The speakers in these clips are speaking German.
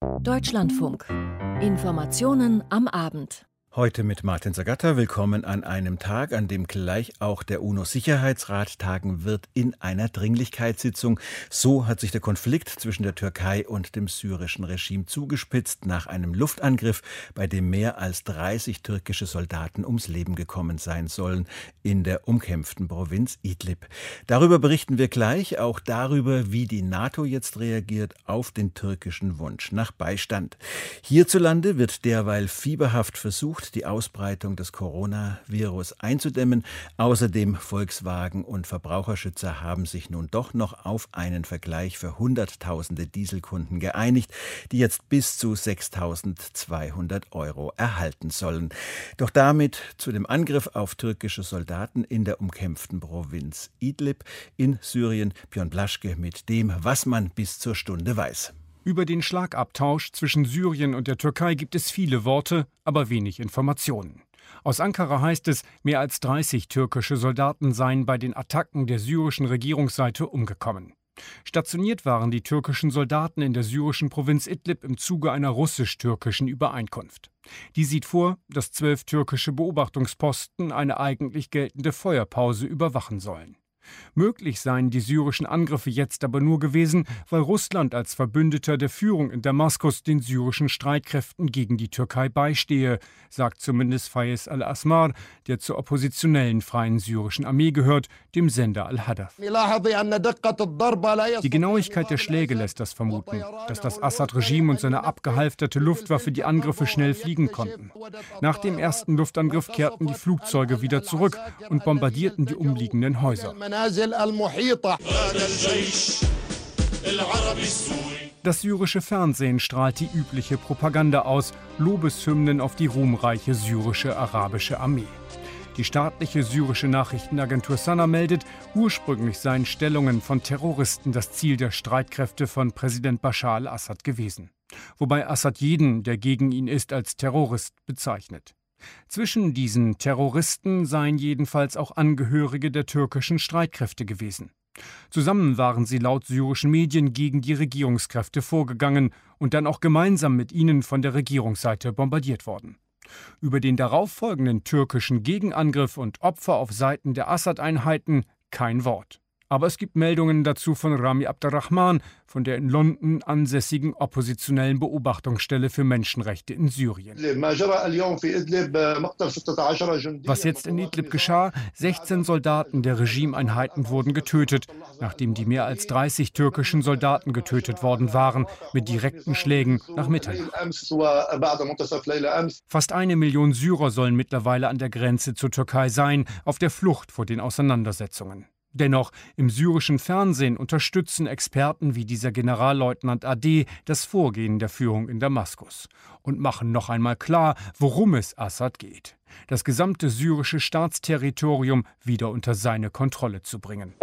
Deutschlandfunk. Informationen am Abend. Heute mit Martin Zagatta. Willkommen an einem Tag, an dem gleich auch der UNO-Sicherheitsrat tagen wird in einer Dringlichkeitssitzung. So hat sich der Konflikt zwischen der Türkei und dem syrischen Regime zugespitzt nach einem Luftangriff, bei dem mehr als 30 türkische Soldaten ums Leben gekommen sein sollen in der umkämpften Provinz Idlib. Darüber berichten wir gleich, auch darüber, wie die NATO jetzt reagiert auf den türkischen Wunsch nach Beistand. Hierzulande wird derweil fieberhaft versucht, die Ausbreitung des Coronavirus einzudämmen. Außerdem Volkswagen und Verbraucherschützer haben sich nun doch noch auf einen Vergleich für Hunderttausende Dieselkunden geeinigt, die jetzt bis zu 6.200 € erhalten sollen. Doch damit zu dem Angriff auf türkische Soldaten in der umkämpften Provinz Idlib in Syrien. Björn Blaschke mit dem, was man bis zur Stunde weiß. Über den Schlagabtausch zwischen Syrien und der Türkei gibt es viele Worte, aber wenig Informationen. Aus Ankara heißt es, mehr als 30 türkische Soldaten seien bei den Attacken der syrischen Regierungsseite umgekommen. Stationiert waren die türkischen Soldaten in der syrischen Provinz Idlib im Zuge einer russisch-türkischen Übereinkunft. Die sieht vor, dass 12 türkische Beobachtungsposten eine eigentlich geltende Feuerpause überwachen sollen. Möglich seien die syrischen Angriffe jetzt aber nur gewesen, weil Russland als Verbündeter der Führung in Damaskus den syrischen Streitkräften gegen die Türkei beistehe, sagt zumindest Fayez al-Asmar, der zur oppositionellen Freien Syrischen Armee gehört, dem Sender Al-Hadath. Die Genauigkeit der Schläge lässt das vermuten, dass das Assad-Regime und seine abgehalfterte Luftwaffe die Angriffe schnell fliegen konnten. Nach dem ersten Luftangriff kehrten die Flugzeuge wieder zurück und bombardierten die umliegenden Häuser. Das syrische Fernsehen strahlt die übliche Propaganda aus, Lobeshymnen auf die ruhmreiche syrische arabische Armee. Die staatliche syrische Nachrichtenagentur Sana meldet, ursprünglich seien Stellungen von Terroristen das Ziel der Streitkräfte von Präsident Bashar al-Assad gewesen. Wobei Assad jeden, der gegen ihn ist, als Terrorist bezeichnet. Zwischen diesen Terroristen seien jedenfalls auch Angehörige der türkischen Streitkräfte gewesen. Zusammen waren sie laut syrischen Medien gegen die Regierungskräfte vorgegangen und dann auch gemeinsam mit ihnen von der Regierungsseite bombardiert worden. Über den darauffolgenden türkischen Gegenangriff und Opfer auf Seiten der Assad-Einheiten kein Wort. Aber es gibt Meldungen dazu von Rami Abderrahman, von der in London ansässigen oppositionellen Beobachtungsstelle für Menschenrechte in Syrien. Was jetzt in Idlib geschah, 16 Soldaten der Regimeinheiten wurden getötet, nachdem die mehr als 30 türkischen Soldaten getötet worden waren, mit direkten Schlägen nach Mitternacht. Fast 1 Million Syrer sollen mittlerweile an der Grenze zur Türkei sein, auf der Flucht vor den Auseinandersetzungen. Dennoch, im syrischen Fernsehen unterstützen Experten wie dieser Generalleutnant AD das Vorgehen der Führung in Damaskus und machen noch einmal klar, worum es Assad geht: das gesamte syrische Staatsterritorium wieder unter seine Kontrolle zu bringen.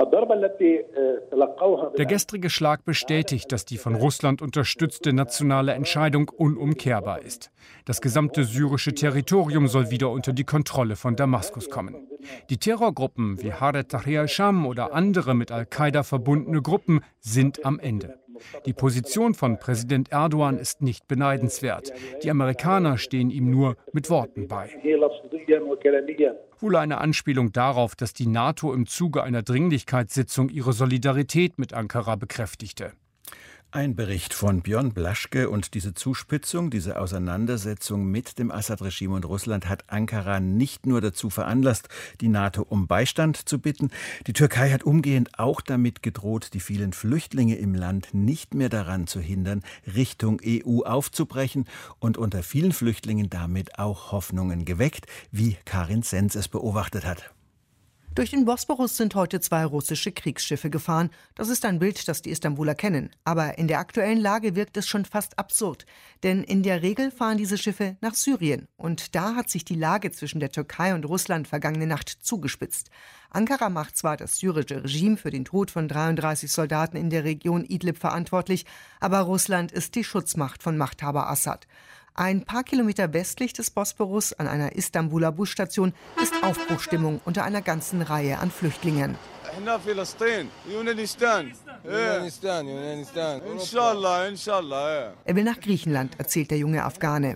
Der gestrige Schlag bestätigt, dass die von Russland unterstützte nationale Entscheidung unumkehrbar ist. Das gesamte syrische Territorium soll wieder unter die Kontrolle von Damaskus kommen. Die Terrorgruppen wie Hayat Tahrir al-Sham oder andere mit Al-Qaida verbundene Gruppen sind am Ende. Die Position von Präsident Erdogan ist nicht beneidenswert. Die Amerikaner stehen ihm nur mit Worten bei. Wohl eine Anspielung darauf, dass die NATO im Zuge einer Dringlichkeitssitzung ihre Solidarität mit Ankara bekräftigte. Ein Bericht von Björn Blaschke, und diese Zuspitzung, diese Auseinandersetzung mit dem Assad-Regime und Russland hat Ankara nicht nur dazu veranlasst, die NATO um Beistand zu bitten. Die Türkei hat umgehend auch damit gedroht, die vielen Flüchtlinge im Land nicht mehr daran zu hindern, Richtung EU aufzubrechen, und unter vielen Flüchtlingen damit auch Hoffnungen geweckt, wie Karin Senz es beobachtet hat. Durch den Bosporus sind heute 2 russische Kriegsschiffe gefahren. Das ist ein Bild, das die Istanbuler kennen. Aber in der aktuellen Lage wirkt es schon fast absurd. Denn in der Regel fahren diese Schiffe nach Syrien. Und da hat sich die Lage zwischen der Türkei und Russland vergangene Nacht zugespitzt. Ankara macht zwar das syrische Regime für den Tod von 33 Soldaten in der Region Idlib verantwortlich, aber Russland ist die Schutzmacht von Machthaber Assad. Ein paar Kilometer westlich des Bosporus an einer Istanbuler Busstation ist Aufbruchstimmung unter einer ganzen Reihe an Flüchtlingen. Er will nach Griechenland, erzählt der junge Afghane.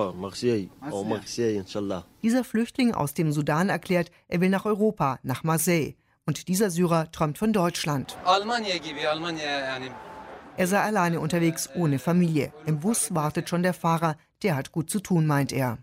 Dieser Flüchtling aus dem Sudan erklärt, er will nach Europa, nach Marseille. Und dieser Syrer träumt von Deutschland. Er sei alleine unterwegs, ohne Familie. Im Bus wartet schon der Fahrer. Der hat gut zu tun, meint er.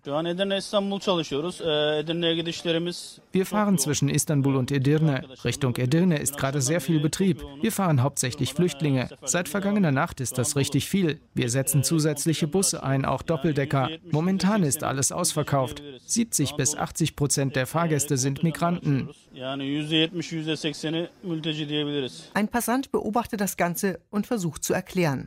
Wir fahren zwischen Istanbul und Edirne. Richtung Edirne ist gerade sehr viel Betrieb. Wir fahren hauptsächlich Flüchtlinge. Seit vergangener Nacht ist das richtig viel. Wir setzen zusätzliche Busse ein, auch Doppeldecker. Momentan ist alles ausverkauft. 70-80% der Fahrgäste sind Migranten. Ein Passant beobachtet das Ganze und versucht zu erklären.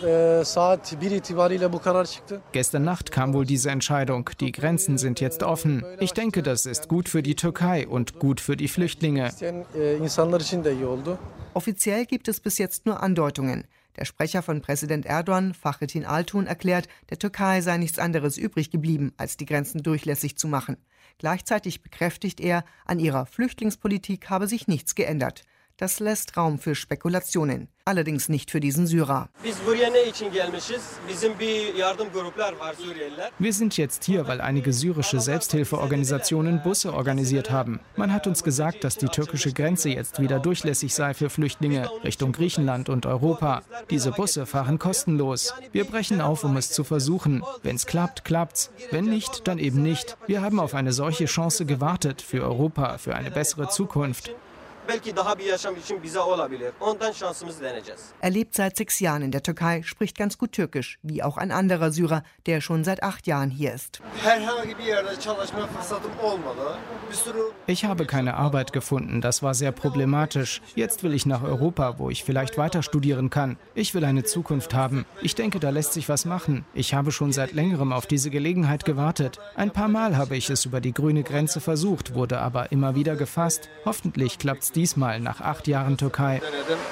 Gestern Nacht kam wohl diese Entscheidung. Die Grenzen sind jetzt offen. Ich denke, das ist gut für die Türkei und gut für die Flüchtlinge. Offiziell gibt es bis jetzt nur Andeutungen. Der Sprecher von Präsident Erdogan, Fahrettin Altun, erklärt, der Türkei sei nichts anderes übrig geblieben, als die Grenzen durchlässig zu machen. Gleichzeitig bekräftigt er, an ihrer Flüchtlingspolitik habe sich nichts geändert. Das lässt Raum für Spekulationen. Allerdings nicht für diesen Syrer. Wir sind jetzt hier, weil einige syrische Selbsthilfeorganisationen Busse organisiert haben. Man hat uns gesagt, dass die türkische Grenze jetzt wieder durchlässig sei für Flüchtlinge Richtung Griechenland und Europa. Diese Busse fahren kostenlos. Wir brechen auf, um es zu versuchen. Wenn es klappt, klappt's. Wenn nicht, dann eben nicht. Wir haben auf eine solche Chance gewartet für Europa, für eine bessere Zukunft. Er lebt seit 6 Jahren in der Türkei, spricht ganz gut Türkisch, wie auch ein anderer Syrer, der schon seit 8 Jahren hier ist. Ich habe keine Arbeit gefunden, das war sehr problematisch. Jetzt will ich nach Europa, wo ich vielleicht weiter studieren kann. Ich will eine Zukunft haben. Ich denke, da lässt sich was machen. Ich habe schon seit längerem auf diese Gelegenheit gewartet. Ein paar Mal habe ich es über die grüne Grenze versucht, wurde aber immer wieder gefasst. Hoffentlich klappt es diesmal nach 8 Jahren Türkei.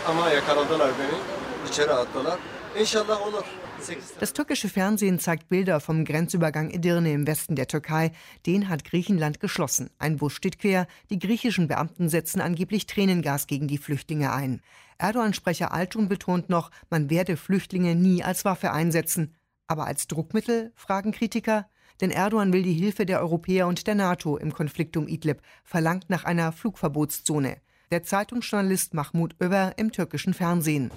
Das türkische Fernsehen zeigt Bilder vom Grenzübergang Edirne im Westen der Türkei. Den hat Griechenland geschlossen. Ein Bus steht quer. Die griechischen Beamten setzen angeblich Tränengas gegen die Flüchtlinge ein. Erdogan-Sprecher Altun betont noch, man werde Flüchtlinge nie als Waffe einsetzen. Aber als Druckmittel, fragen Kritiker? Denn Erdogan will die Hilfe der Europäer und der NATO im Konflikt um Idlib, verlangt nach einer Flugverbotszone. Der Zeitungsjournalist Mahmut Över im türkischen Fernsehen.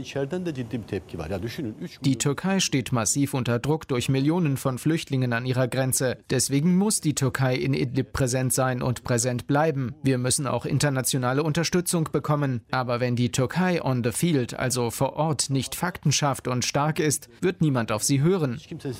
Die Türkei steht massiv unter Druck durch Millionen von Flüchtlingen an ihrer Grenze. Deswegen muss die Türkei in Idlib präsent sein und präsent bleiben. Wir müssen auch internationale Unterstützung bekommen. Aber wenn die Türkei on the field, also vor Ort, nicht Fakten schafft und stark ist, wird niemand auf sie hören.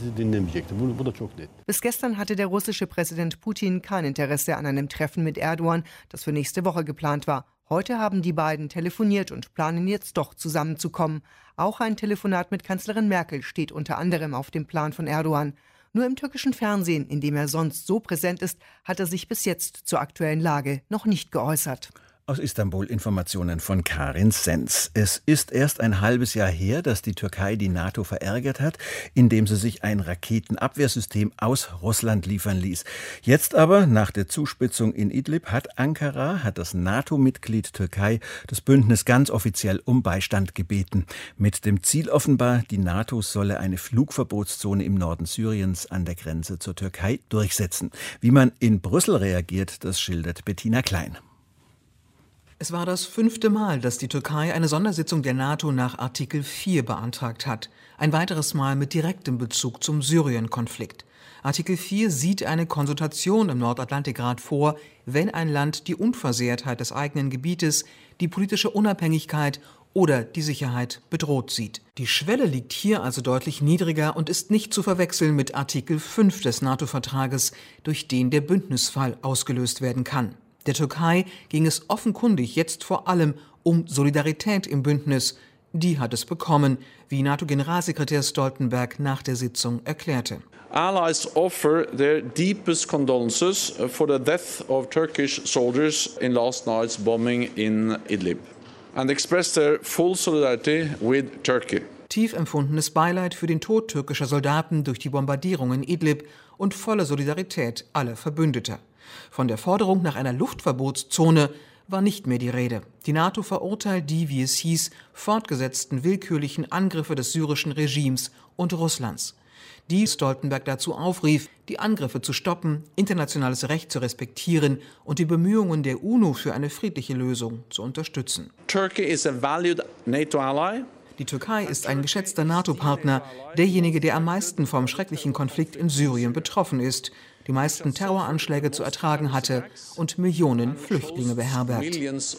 Bis gestern hatte der russische Präsident Putin kein Interesse an einem Treffen mit Erdogan, das für nächste Woche geplant war. Heute haben die beiden telefoniert und planen jetzt doch zusammenzukommen. Auch ein Telefonat mit Kanzlerin Merkel steht unter anderem auf dem Plan von Erdogan. Nur im türkischen Fernsehen, in dem er sonst so präsent ist, hat er sich bis jetzt zur aktuellen Lage noch nicht geäußert. Aus Istanbul Informationen von Karin Sens. Es ist erst ein halbes Jahr her, dass die Türkei die NATO verärgert hat, indem sie sich ein Raketenabwehrsystem aus Russland liefern ließ. Jetzt aber, nach der Zuspitzung in Idlib, hat das NATO-Mitglied Türkei, das Bündnis ganz offiziell um Beistand gebeten. Mit dem Ziel offenbar, die NATO solle eine Flugverbotszone im Norden Syriens an der Grenze zur Türkei durchsetzen. Wie man in Brüssel reagiert, das schildert Bettina Klein. Es war das 5. Mal, dass die Türkei eine Sondersitzung der NATO nach Artikel 4 beantragt hat. Ein weiteres Mal mit direktem Bezug zum Syrien-Konflikt. Artikel 4 sieht eine Konsultation im Nordatlantikrat vor, wenn ein Land die Unversehrtheit des eigenen Gebietes, die politische Unabhängigkeit oder die Sicherheit bedroht sieht. Die Schwelle liegt hier also deutlich niedriger und ist nicht zu verwechseln mit Artikel 5 des NATO-Vertrages, durch den der Bündnisfall ausgelöst werden kann. Der Türkei ging es offenkundig jetzt vor allem um Solidarität im Bündnis. Die hat es bekommen, wie NATO-Generalsekretär Stoltenberg nach der Sitzung erklärte. Allies offer their deepest condolences for the death of Turkish soldiers in last night's bombing in Idlib and express their full solidarity with Turkey. Tief empfundenes Beileid für den Tod türkischer Soldaten durch die Bombardierung in Idlib und volle Solidarität aller Verbündeter. Von der Forderung nach einer Luftverbotszone war nicht mehr die Rede. Die NATO verurteilt die, wie es hieß, fortgesetzten willkürlichen Angriffe des syrischen Regimes und Russlands. Die Stoltenberg dazu aufrief, die Angriffe zu stoppen, internationales Recht zu respektieren und die Bemühungen der UNO für eine friedliche Lösung zu unterstützen. Turkey is a valued NATO ally. Die Türkei ist ein geschätzter NATO-Partner, derjenige, der am meisten vom schrecklichen Konflikt in Syrien betroffen ist, die meisten Terroranschläge zu ertragen hatte und Millionen Flüchtlinge beherbergt.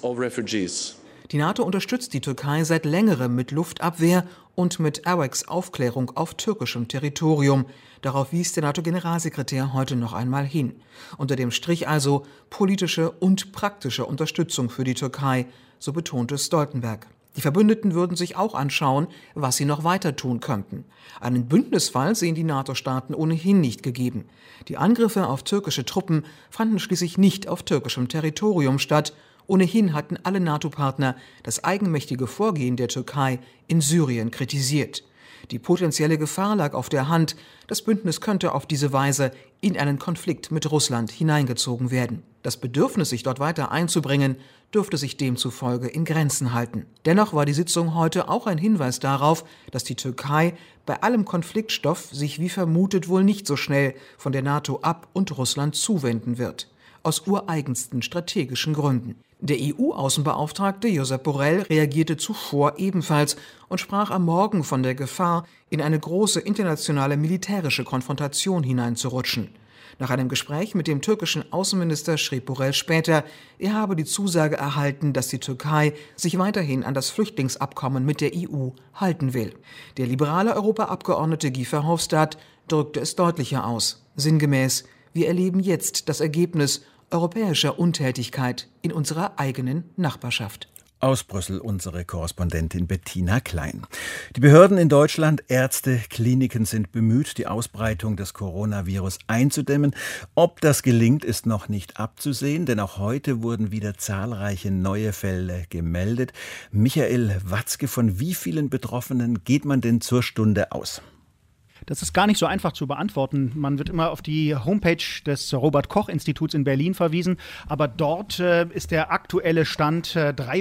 Die NATO unterstützt die Türkei seit längerem mit Luftabwehr und mit AWACS-Aufklärung auf türkischem Territorium. Darauf wies der NATO-Generalsekretär heute noch einmal hin. Unter dem Strich also politische und praktische Unterstützung für die Türkei, so betonte Stoltenberg. Die Verbündeten würden sich auch anschauen, was sie noch weiter tun könnten. Einen Bündnisfall sehen die NATO-Staaten ohnehin nicht gegeben. Die Angriffe auf türkische Truppen fanden schließlich nicht auf türkischem Territorium statt. Ohnehin hatten alle NATO-Partner das eigenmächtige Vorgehen der Türkei in Syrien kritisiert. Die potenzielle Gefahr lag auf der Hand, das Bündnis könnte auf diese Weise in einen Konflikt mit Russland hineingezogen werden. Das Bedürfnis, sich dort weiter einzubringen, dürfte sich demzufolge in Grenzen halten. Dennoch war die Sitzung heute auch ein Hinweis darauf, dass die Türkei bei allem Konfliktstoff sich wie vermutet wohl nicht so schnell von der NATO ab und Russland zuwenden wird. Aus ureigensten strategischen Gründen. Der EU-Außenbeauftragte Josep Borrell reagierte zuvor ebenfalls und sprach am Morgen von der Gefahr, in eine große internationale militärische Konfrontation hineinzurutschen. Nach einem Gespräch mit dem türkischen Außenminister schrieb Borrell später, er habe die Zusage erhalten, dass die Türkei sich weiterhin an das Flüchtlingsabkommen mit der EU halten will. Der liberale Europaabgeordnete Guy Verhofstadt drückte es deutlicher aus. Sinngemäß: Wir erleben jetzt das Ergebnis europäischer Untätigkeit in unserer eigenen Nachbarschaft. Aus Brüssel unsere Korrespondentin Bettina Klein. Die Behörden in Deutschland, Ärzte, Kliniken sind bemüht, die Ausbreitung des Coronavirus einzudämmen. Ob das gelingt, ist noch nicht abzusehen, denn auch heute wurden wieder zahlreiche neue Fälle gemeldet. Michael Watzke, von wie vielen Betroffenen geht man denn zur Stunde aus? Das ist gar nicht so einfach zu beantworten. Man wird immer auf die Homepage des Robert-Koch-Instituts in Berlin verwiesen. Aber dort ist der aktuelle Stand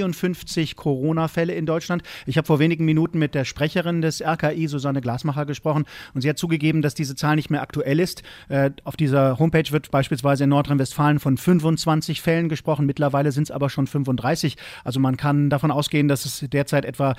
53 Corona-Fälle in Deutschland. Ich habe vor wenigen Minuten mit der Sprecherin des RKI, Susanne Glasmacher, gesprochen. Und sie hat zugegeben, dass diese Zahl nicht mehr aktuell ist. Auf dieser Homepage wird beispielsweise in Nordrhein-Westfalen von 25 Fällen gesprochen. Mittlerweile sind es aber schon 35. Also man kann davon ausgehen, dass es derzeit etwa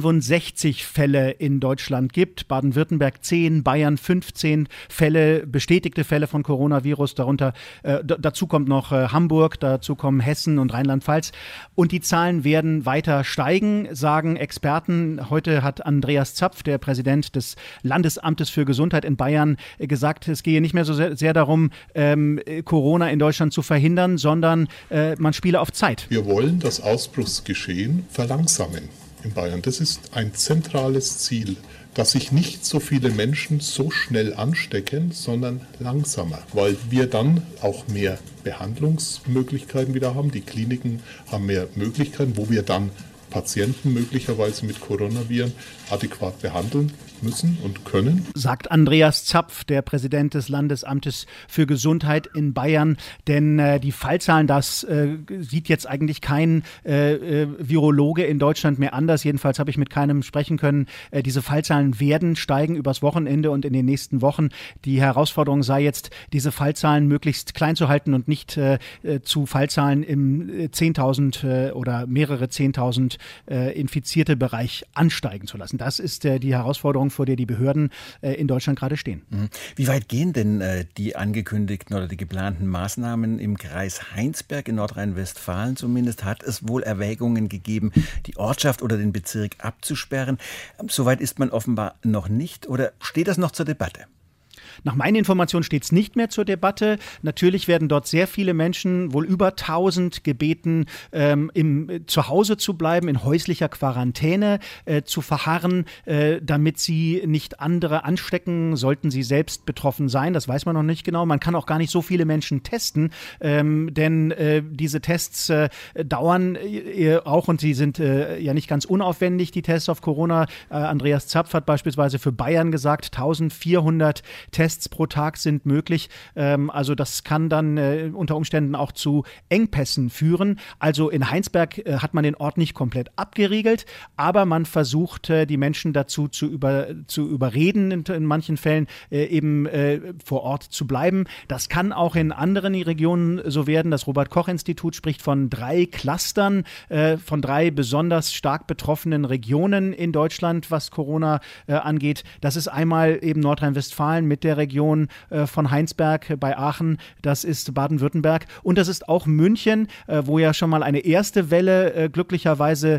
65 Fälle in Deutschland gibt. Baden-Württemberg 10. Bayern 15 Fälle, bestätigte Fälle von Coronavirus, dazu kommt noch Hamburg, dazu kommen Hessen und Rheinland-Pfalz. Und die Zahlen werden weiter steigen, sagen Experten. Heute hat Andreas Zapf, der Präsident des Landesamtes für Gesundheit in Bayern, gesagt, es gehe nicht mehr so sehr darum, Corona in Deutschland zu verhindern, sondern man spiele auf Zeit. Wir wollen das Ausbruchsgeschehen verlangsamen in Bayern. Das ist ein zentrales Ziel, dass sich nicht so viele Menschen so schnell anstecken, sondern langsamer, weil wir dann auch mehr Behandlungsmöglichkeiten wieder haben. Die Kliniken haben mehr Möglichkeiten, wo wir dann Patienten möglicherweise mit Coronaviren adäquat behandeln müssen und können. Sagt Andreas Zapf, der Präsident des Landesamtes für Gesundheit in Bayern. Denn die Fallzahlen, das sieht jetzt eigentlich kein Virologe in Deutschland mehr anders. Jedenfalls habe ich mit keinem sprechen können. Diese Fallzahlen werden steigen übers Wochenende und in den nächsten Wochen. Die Herausforderung sei jetzt, diese Fallzahlen möglichst klein zu halten und nicht zu Fallzahlen im 10.000 oder mehrere 10.000 infizierte Bereich ansteigen zu lassen. Das ist die Herausforderung, vor der die Behörden in Deutschland gerade stehen. Wie weit gehen denn die angekündigten oder die geplanten Maßnahmen im Kreis Heinsberg in Nordrhein-Westfalen zumindest? Hat es wohl Erwägungen gegeben, die Ortschaft oder den Bezirk abzusperren? Soweit ist man offenbar noch nicht, oder steht das noch zur Debatte? Nach meinen Informationen steht es nicht mehr zur Debatte. Natürlich werden dort sehr viele Menschen, wohl über 1000, gebeten, zu Hause zu bleiben, in häuslicher Quarantäne zu verharren, damit sie nicht andere anstecken, sollten sie selbst betroffen sein. Das weiß man noch nicht genau. Man kann auch gar nicht so viele Menschen testen, denn diese Tests dauern auch, und sie sind ja nicht ganz unaufwendig, die Tests auf Corona. Andreas Zapf hat beispielsweise für Bayern gesagt, 1400 Tests pro Tag sind möglich. Also das kann dann unter Umständen auch zu Engpässen führen. Also in Heinsberg hat man den Ort nicht komplett abgeriegelt, aber man versucht, die Menschen dazu zu überreden, in manchen Fällen eben vor Ort zu bleiben. Das kann auch in anderen Regionen so werden. Das Robert-Koch-Institut spricht von 3 Clustern, von 3 besonders stark betroffenen Regionen in Deutschland, was Corona angeht. Das ist einmal eben Nordrhein-Westfalen mit der Region von Heinsberg bei Aachen. Das ist Baden-Württemberg und das ist auch München, wo ja schon mal eine erste Welle glücklicherweise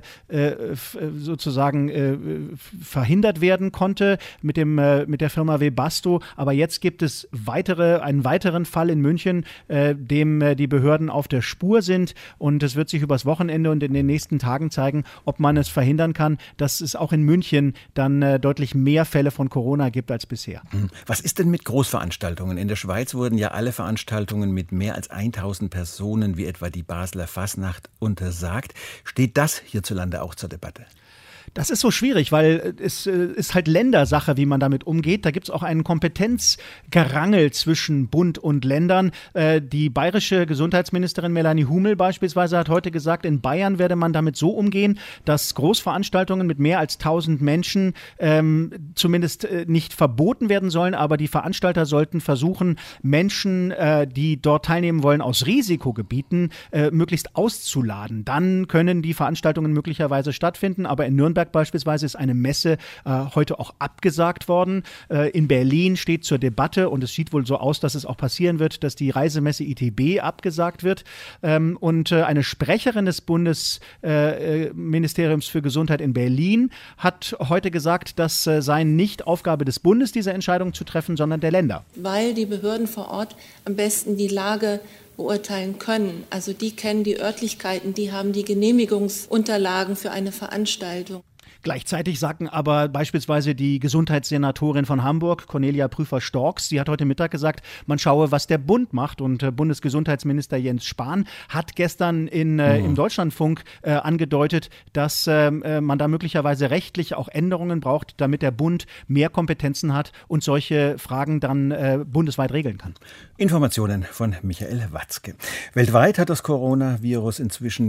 sozusagen verhindert werden konnte mit der Firma Webasto. Aber jetzt gibt es einen weiteren Fall in München, dem die Behörden auf der Spur sind. Und es wird sich übers Wochenende und in den nächsten Tagen zeigen, ob man es verhindern kann, dass es auch in München dann deutlich mehr Fälle von Corona gibt als bisher. Was ist denn mit Großveranstaltungen? In der Schweiz wurden ja alle Veranstaltungen mit mehr als 1000 Personen, wie etwa die Basler Fasnacht, untersagt. Steht das hierzulande auch zur Debatte? Das ist so schwierig, weil es ist halt Ländersache, wie man damit umgeht. Da gibt es auch einen Kompetenzgerangel zwischen Bund und Ländern. Die bayerische Gesundheitsministerin Melanie Humel beispielsweise hat heute gesagt, in Bayern werde man damit so umgehen, dass Großveranstaltungen mit mehr als 1000 Menschen zumindest nicht verboten werden sollen, aber die Veranstalter sollten versuchen, Menschen, die dort teilnehmen wollen, aus Risikogebieten möglichst auszuladen. Dann können die Veranstaltungen möglicherweise stattfinden, aber in Nürnberg beispielsweise ist eine Messe heute auch abgesagt worden. In Berlin steht zur Debatte und es sieht wohl so aus, dass es auch passieren wird, dass die Reisemesse ITB abgesagt wird. Und eine Sprecherin des Bundesministeriums für Gesundheit in Berlin hat heute gesagt, das sei nicht Aufgabe des Bundes, diese Entscheidung zu treffen, sondern der Länder. Weil die Behörden vor Ort am besten die Lage beurteilen können. Also die kennen die Örtlichkeiten, die haben die Genehmigungsunterlagen für eine Veranstaltung. Gleichzeitig sagen aber beispielsweise die Gesundheitssenatorin von Hamburg, Cornelia Prüfer-Storks, die hat heute Mittag gesagt, man schaue, was der Bund macht. Und Bundesgesundheitsminister Jens Spahn hat gestern im Deutschlandfunk angedeutet, dass man da möglicherweise rechtlich auch Änderungen braucht, damit der Bund mehr Kompetenzen hat und solche Fragen dann bundesweit regeln kann. Informationen von Michael Watzke. Weltweit hat das Coronavirus inzwischen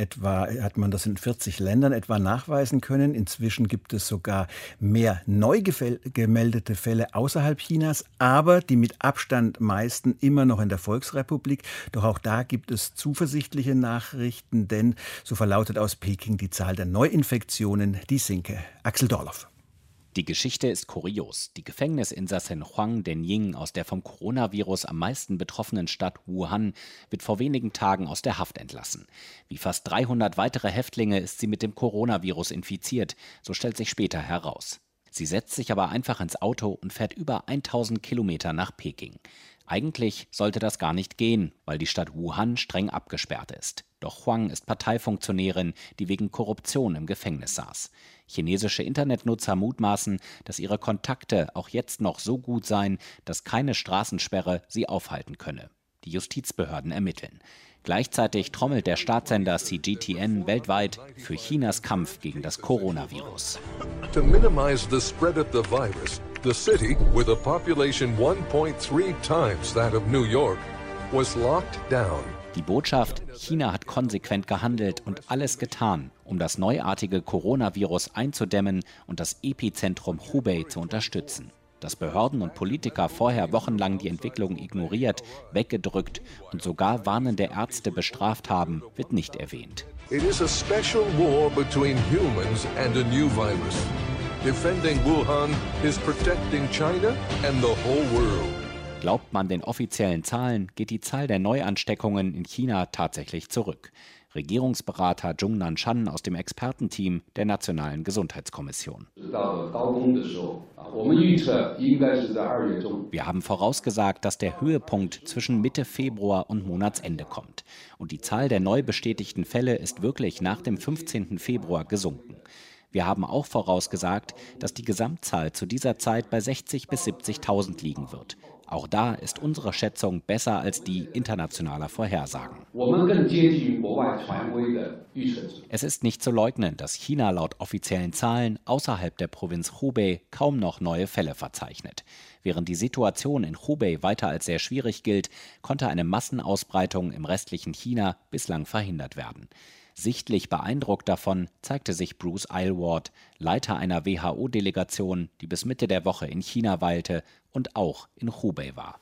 hat man das in 40 Ländern etwa nachweisen können. Inzwischen gibt es sogar mehr neu gemeldete Fälle außerhalb Chinas, aber die mit Abstand meisten immer noch in der Volksrepublik. Doch auch da gibt es zuversichtliche Nachrichten, denn so verlautet aus Peking die Zahl der Neuinfektionen, die sinke. Axel Dorloff. Die Geschichte ist kurios. Die Gefängnisinsassin Huang Denying aus der vom Coronavirus am meisten betroffenen Stadt Wuhan wird vor wenigen Tagen aus der Haft entlassen. Wie fast 300 weitere Häftlinge ist sie mit dem Coronavirus infiziert, so stellt sich später heraus. Sie setzt sich aber einfach ins Auto und fährt über 1000 Kilometer nach Peking. Eigentlich sollte das gar nicht gehen, weil die Stadt Wuhan streng abgesperrt ist. Doch Huang ist Parteifunktionärin, die wegen Korruption im Gefängnis saß. Chinesische Internetnutzer mutmaßen, dass ihre Kontakte auch jetzt noch so gut seien, dass keine Straßensperre sie aufhalten könne. Die Justizbehörden ermitteln. Gleichzeitig trommelt der Staatssender CGTN weltweit für Chinas Kampf gegen das Coronavirus. To minimize the spread of the virus, the city, with a population 1.3 times that of New York, was locked down. Die Botschaft, China hat konsequent gehandelt und alles getan, um das neuartige Coronavirus einzudämmen und das Epizentrum Hubei zu unterstützen. Dass Behörden und Politiker vorher wochenlang die Entwicklung ignoriert, weggedrückt und sogar warnende Ärzte bestraft haben, wird nicht erwähnt. It is a special war between humans and a new virus. Defending Wuhan is protecting China and the whole world. Glaubt man den offiziellen Zahlen, geht die Zahl der Neuansteckungen in China tatsächlich zurück. Regierungsberater Zhong Nanshan aus dem Expertenteam der Nationalen Gesundheitskommission. Wir haben vorausgesagt, dass der Höhepunkt zwischen Mitte Februar und Monatsende kommt. Und die Zahl der neu bestätigten Fälle ist wirklich nach dem 15. Februar gesunken. Wir haben auch vorausgesagt, dass die Gesamtzahl zu dieser Zeit bei 60.000 bis 70.000 liegen wird. Auch da ist unsere Schätzung besser als die internationaler Vorhersagen. Es ist nicht zu leugnen, dass China laut offiziellen Zahlen außerhalb der Provinz Hubei kaum noch neue Fälle verzeichnet. Während die Situation in Hubei weiter als sehr schwierig gilt, konnte eine Massenausbreitung im restlichen China bislang verhindert werden. Sichtlich beeindruckt davon zeigte sich Bruce Aylward, Leiter einer WHO-Delegation, die bis Mitte der Woche in China weilte und auch in Hubei war.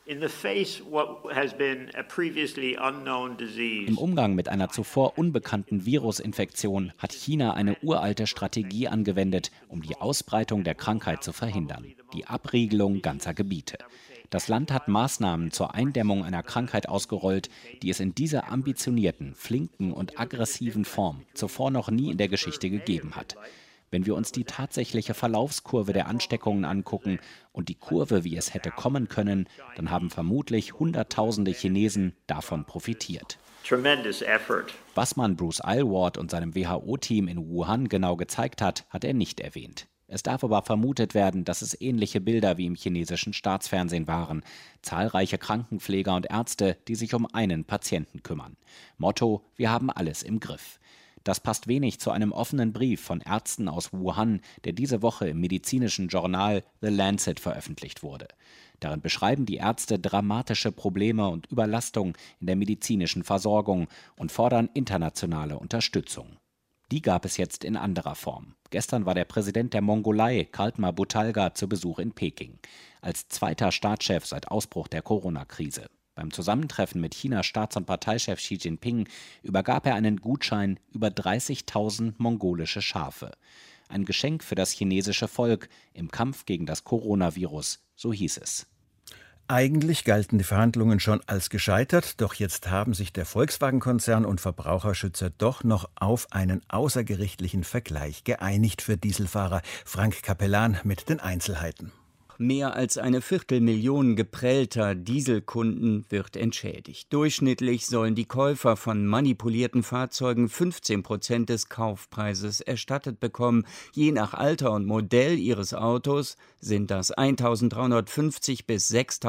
Im Umgang mit einer zuvor unbekannten Virusinfektion hat China eine uralte Strategie angewendet, um die Ausbreitung der Krankheit zu verhindern: die Abriegelung ganzer Gebiete. Das Land hat Maßnahmen zur Eindämmung einer Krankheit ausgerollt, die es in dieser ambitionierten, flinken und aggressiven Form zuvor noch nie in der Geschichte gegeben hat. Wenn wir uns die tatsächliche Verlaufskurve der Ansteckungen angucken und die Kurve, wie es hätte kommen können, dann haben vermutlich Hunderttausende Chinesen davon profitiert. Was man Bruce Aylward und seinem WHO-Team in Wuhan genau gezeigt hat, hat er nicht erwähnt. Es darf aber vermutet werden, dass es ähnliche Bilder wie im chinesischen Staatsfernsehen waren. Zahlreiche Krankenpfleger und Ärzte, die sich um einen Patienten kümmern. Motto: Wir haben alles im Griff. Das passt wenig zu einem offenen Brief von Ärzten aus Wuhan, der diese Woche im medizinischen Journal The Lancet veröffentlicht wurde. Darin beschreiben die Ärzte dramatische Probleme und Überlastung in der medizinischen Versorgung und fordern internationale Unterstützung. Die gab es jetzt in anderer Form. Gestern war der Präsident der Mongolei, Khaltma Butalga, zu Besuch in Peking. Als zweiter Staatschef seit Ausbruch der Corona-Krise. Beim Zusammentreffen mit Chinas Staats- und Parteichef Xi Jinping übergab er einen Gutschein über 30.000 mongolische Schafe. Ein Geschenk für das chinesische Volk im Kampf gegen das Coronavirus, so hieß es. Eigentlich galten die Verhandlungen schon als gescheitert, doch jetzt haben sich der Volkswagen-Konzern und Verbraucherschützer doch noch auf einen außergerichtlichen Vergleich geeinigt für Dieselfahrer. Frank Capellan mit den Einzelheiten. Mehr als 250.000 geprellter Dieselkunden wird entschädigt. Durchschnittlich sollen die Käufer von manipulierten Fahrzeugen 15% des Kaufpreises erstattet bekommen. Je nach Alter und Modell ihres Autos sind das 1.350 bis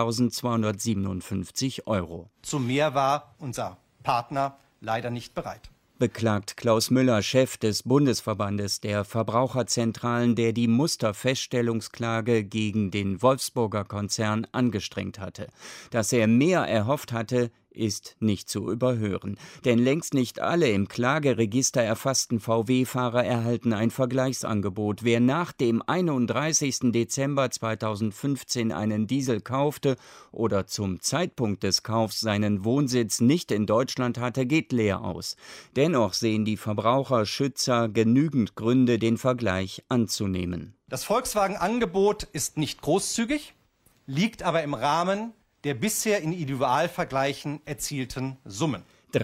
6.257 Euro. Zu mehr war unser Partner leider nicht bereit. Beklagt Klaus Müller, Chef des Bundesverbandes der Verbraucherzentralen, der die Musterfeststellungsklage gegen den Wolfsburger Konzern angestrengt hatte. Dass er mehr erhofft hatte, ist nicht zu überhören. Denn längst nicht alle im Klageregister erfassten VW-Fahrer erhalten ein Vergleichsangebot. Wer nach dem 31. Dezember 2015 einen Diesel kaufte oder zum Zeitpunkt des Kaufs seinen Wohnsitz nicht in Deutschland hatte, geht leer aus. Dennoch sehen die Verbraucherschützer genügend Gründe, den Vergleich anzunehmen. Das Volkswagen-Angebot ist nicht großzügig, liegt aber im Rahmen der bisher in Individualvergleichen erzielten Summen.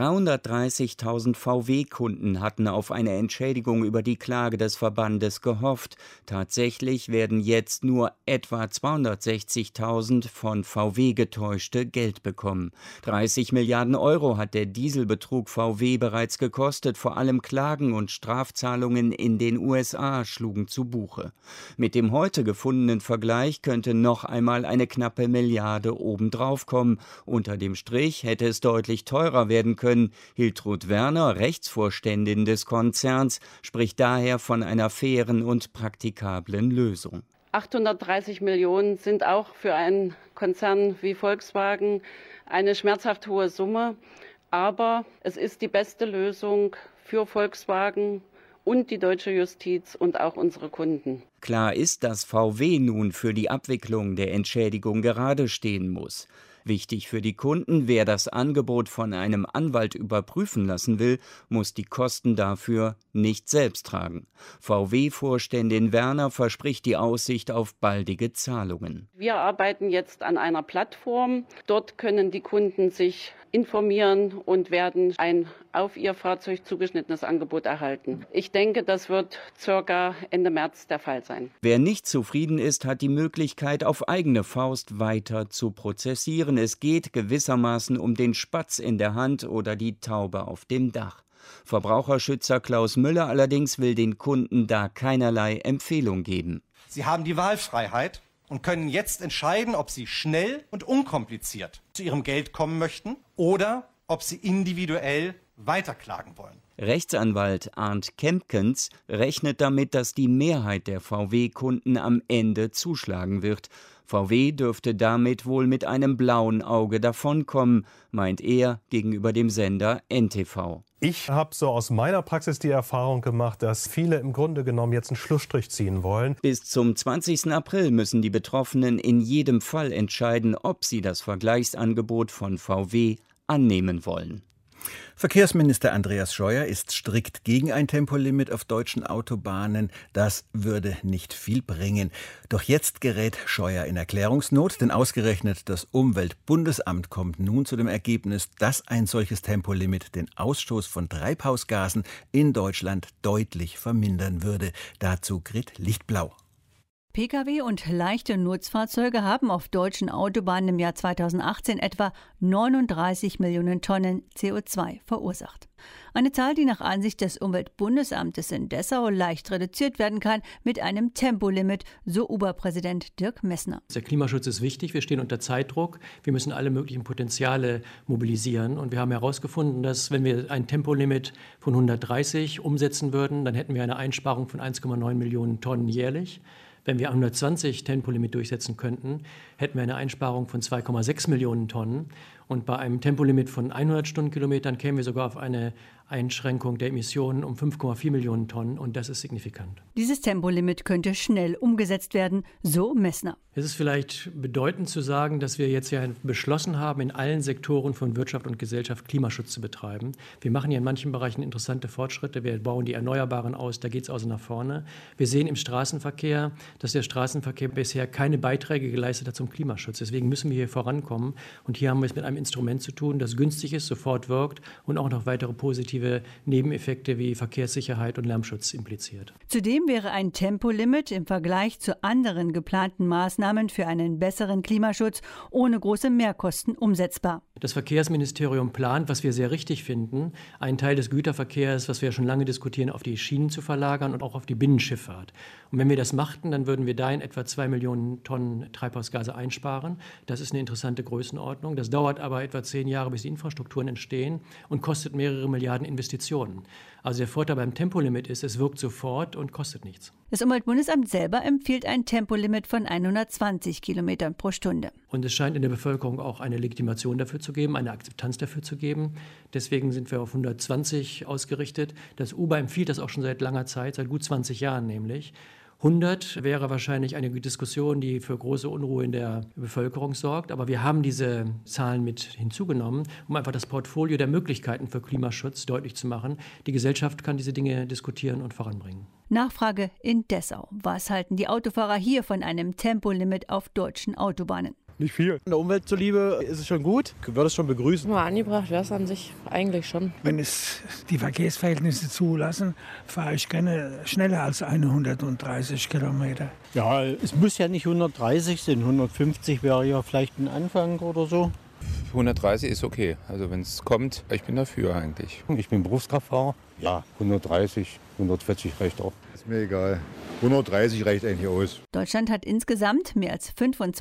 330.000 VW-Kunden hatten auf eine Entschädigung über die Klage des Verbandes gehofft. Tatsächlich werden jetzt nur etwa 260.000 von VW getäuschte Geld bekommen. 30 Milliarden Euro hat der Dieselbetrug VW bereits gekostet. Vor allem Klagen und Strafzahlungen in den USA schlugen zu Buche. Mit dem heute gefundenen Vergleich könnte noch einmal eine knappe Milliarde obendrauf kommen. Unter dem Strich hätte es deutlich teurer werden können. Hiltrud Werner, Rechtsvorständin des Konzerns, spricht daher von einer fairen und praktikablen Lösung. 830 Millionen sind auch für einen Konzern wie Volkswagen eine schmerzhaft hohe Summe. Aber es ist die beste Lösung für Volkswagen und die deutsche Justiz und auch unsere Kunden. Klar ist, dass VW nun für die Abwicklung der Entschädigung gerade stehen muss. Wichtig für die Kunden: Wer das Angebot von einem Anwalt überprüfen lassen will, muss die Kosten dafür nicht selbst tragen. VW-Vorständin Werner verspricht die Aussicht auf baldige Zahlungen. Wir arbeiten jetzt an einer Plattform. Dort können die Kunden sich informieren und werden ein auf ihr Fahrzeug zugeschnittenes Angebot erhalten. Ich denke, das wird circa Ende März der Fall sein. Wer nicht zufrieden ist, hat die Möglichkeit, auf eigene Faust weiter zu prozessieren. Es geht gewissermaßen um den Spatz in der Hand oder die Taube auf dem Dach. Verbraucherschützer Klaus Müller allerdings will den Kunden da keinerlei Empfehlung geben. Sie haben die Wahlfreiheit und können jetzt entscheiden, ob sie schnell und unkompliziert zu ihrem Geld kommen möchten oder ob sie individuell weiterklagen wollen. Rechtsanwalt Arndt Kempkens rechnet damit, dass die Mehrheit der VW-Kunden am Ende zuschlagen wird. VW dürfte damit wohl mit einem blauen Auge davonkommen, meint er gegenüber dem Sender NTV. Ich habe so aus meiner Praxis die Erfahrung gemacht, dass viele im Grunde genommen jetzt einen Schlussstrich ziehen wollen. Bis zum 20. April müssen die Betroffenen in jedem Fall entscheiden, ob sie das Vergleichsangebot von VW annehmen wollen. Verkehrsminister Andreas Scheuer ist strikt gegen ein Tempolimit auf deutschen Autobahnen. Das würde nicht viel bringen. Doch jetzt gerät Scheuer in Erklärungsnot, denn ausgerechnet das Umweltbundesamt kommt nun zu dem Ergebnis, dass ein solches Tempolimit den Ausstoß von Treibhausgasen in Deutschland deutlich vermindern würde. Dazu Grit Lichtblau. Pkw und leichte Nutzfahrzeuge haben auf deutschen Autobahnen im Jahr 2018 etwa 39 Millionen Tonnen CO2 verursacht. Eine Zahl, die nach Ansicht des Umweltbundesamtes in Dessau leicht reduziert werden kann mit einem Tempolimit, so Oberpräsident Dirk Messner. Der Klimaschutz ist wichtig, wir stehen unter Zeitdruck, wir müssen alle möglichen Potenziale mobilisieren und wir haben herausgefunden, dass wenn wir ein Tempolimit von 130 umsetzen würden, dann hätten wir eine Einsparung von 1,9 Millionen Tonnen jährlich. Wenn wir 120 Tempolimit durchsetzen könnten, hätten wir eine Einsparung von 2,6 Millionen Tonnen. Und bei einem Tempolimit von 100 Stundenkilometern kämen wir sogar auf eine Einschränkung der Emissionen um 5,4 Millionen Tonnen. Und das ist signifikant. Dieses Tempolimit könnte schnell umgesetzt werden, so Messner. Es ist vielleicht bedeutend zu sagen, dass wir jetzt ja beschlossen haben, in allen Sektoren von Wirtschaft und Gesellschaft Klimaschutz zu betreiben. Wir machen ja in manchen Bereichen interessante Fortschritte. Wir bauen die Erneuerbaren aus, da geht es also nach vorne. Wir sehen im Straßenverkehr, dass der Straßenverkehr bisher keine Beiträge geleistet hat zum Klimaschutz. Deswegen müssen wir hier vorankommen. Und hier haben wir es mit einem Instrument zu tun, das günstig ist, sofort wirkt und auch noch weitere positive Nebeneffekte wie Verkehrssicherheit und Lärmschutz impliziert. Zudem wäre ein Tempolimit im Vergleich zu anderen geplanten Maßnahmen für einen besseren Klimaschutz ohne große Mehrkosten umsetzbar. Das Verkehrsministerium plant, was wir sehr richtig finden, einen Teil des Güterverkehrs, was wir schon lange diskutieren, auf die Schienen zu verlagern und auch auf die Binnenschifffahrt. Und wenn wir das machten, dann würden wir da in etwa 2 Millionen Tonnen Treibhausgase einsparen. Das ist eine interessante Größenordnung. Das dauert aber etwa 10 Jahre, bis die Infrastrukturen entstehen und kostet mehrere Milliarden Investitionen. Also der Vorteil beim Tempolimit ist, es wirkt sofort und kostet nichts. Das Umweltbundesamt selber empfiehlt ein Tempolimit von 120 Kilometern pro Stunde. Und es scheint in der Bevölkerung auch eine Legitimation dafür zu geben, eine Akzeptanz dafür zu geben. Deswegen sind wir auf 120 ausgerichtet. Das UBA empfiehlt das auch schon seit langer Zeit, seit gut 20 Jahren nämlich. 100 wäre wahrscheinlich eine Diskussion, die für große Unruhe in der Bevölkerung sorgt. Aber wir haben diese Zahlen mit hinzugenommen, um einfach das Portfolio der Möglichkeiten für Klimaschutz deutlich zu machen. Die Gesellschaft kann diese Dinge diskutieren und voranbringen. Nachfrage in Dessau. Was halten die Autofahrer hier von einem Tempolimit auf deutschen Autobahnen? Nicht viel. Der Umwelt zuliebe ist es schon gut. Ich würde es schon begrüßen. Mal angebracht wäre es an sich eigentlich schon. Wenn es die Verkehrsverhältnisse zulassen, fahre ich gerne schneller als 130 Kilometer. Ja, es muss ja nicht 130 sein. 150 wäre ja vielleicht ein Anfang oder so. 130 ist okay. Also wenn es kommt, ich bin dafür eigentlich. Ich bin Berufskraftfahrer. Ja, 130, 140 reicht auch. Ist mir egal. 130 reicht eigentlich aus. Deutschland hat insgesamt mehr als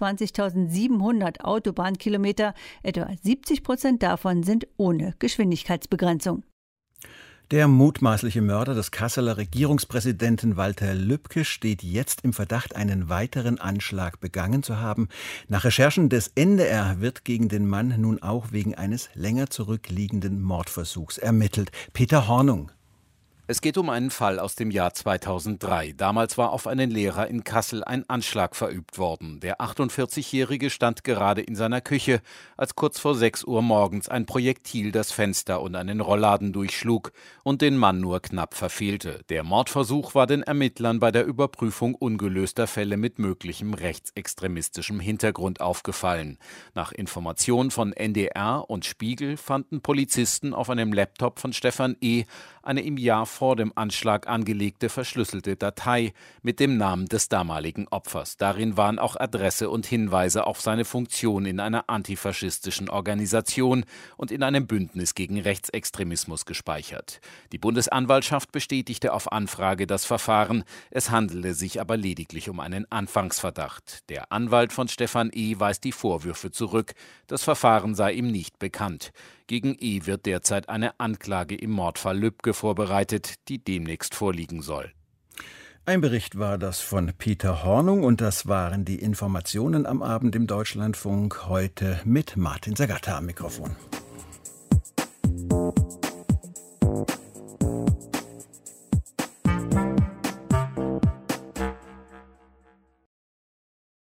25.700 Autobahnkilometer. Etwa 70% davon sind ohne Geschwindigkeitsbegrenzung. Der mutmaßliche Mörder des Kasseler Regierungspräsidenten Walter Lübcke steht jetzt im Verdacht, einen weiteren Anschlag begangen zu haben. Nach Recherchen des NDR wird gegen den Mann nun auch wegen eines länger zurückliegenden Mordversuchs ermittelt. Peter Hornung. Es geht um einen Fall aus dem Jahr 2003. Damals war auf einen Lehrer in Kassel ein Anschlag verübt worden. Der 48-Jährige stand gerade in seiner Küche, als kurz vor 6 Uhr morgens ein Projektil das Fenster und einen Rollladen durchschlug und den Mann nur knapp verfehlte. Der Mordversuch war den Ermittlern bei der Überprüfung ungelöster Fälle mit möglichem rechtsextremistischem Hintergrund aufgefallen. Nach Informationen von NDR und Spiegel fanden Polizisten auf einem Laptop von Stefan E. eine im Jahr vor dem Anschlag angelegte verschlüsselte Datei mit dem Namen des damaligen Opfers. Darin waren auch Adresse und Hinweise auf seine Funktion in einer antifaschistischen Organisation und in einem Bündnis gegen Rechtsextremismus gespeichert. Die Bundesanwaltschaft bestätigte auf Anfrage das Verfahren. Es handelte sich aber lediglich um einen Anfangsverdacht. Der Anwalt von Stefan E. weist die Vorwürfe zurück. Das Verfahren sei ihm nicht bekannt. Gegen E. wird derzeit eine Anklage im Mordfall Lübcke vorbereitet, die demnächst vorliegen soll. Ein Bericht war das von Peter Hornung und das waren die Informationen am Abend im Deutschlandfunk, heute mit Martin Sagatta am Mikrofon.